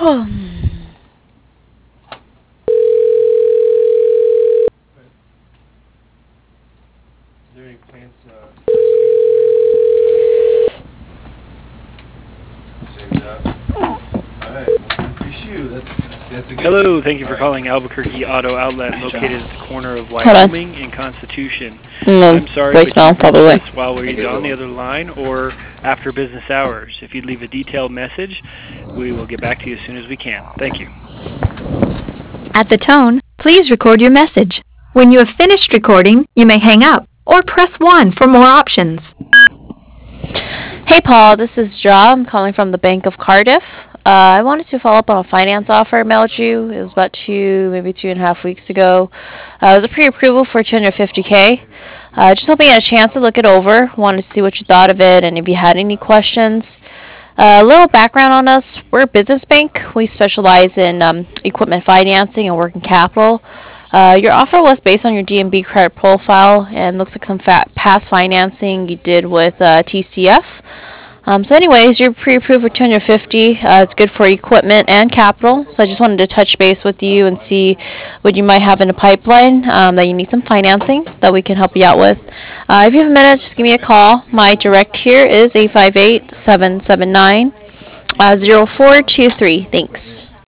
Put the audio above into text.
Is there any plans to that's a good Hello, thing. thank you for All right. calling Albuquerque Auto Outlet, located at the corner of Hold on. Wyoming and Constitution. No, I'm sorry, but voicemail, you've reached probably. us while we're either on the other line or after business hours. If you'd leave a detailed message, we will get back to you as soon as we can. Thank you. At the tone, please record your message. When you have finished recording, you may hang up or press 1 for more options. Hey Paul, this is Ja. I'm calling from the Bank of Cardiff. I wanted to follow up on a finance offer I mailed you. It was about maybe 2.5 weeks ago. It was a pre-approval for 250K. Just hoping you had a chance to look it over. Wanted to see what you thought of it and if you had any questions. A little background on us. We're a business bank. We specialize in equipment financing and working capital. Your offer was based on your DNB credit profile and looks like some past financing you did with TCF. So anyways, you're pre-approved for 250. It's good for equipment and capital. So I just wanted to touch base with you and see what you might have in the pipeline that you need some financing that we can help you out with. If you have a minute, just give me a call. My direct here is 858-779-0423. Thanks.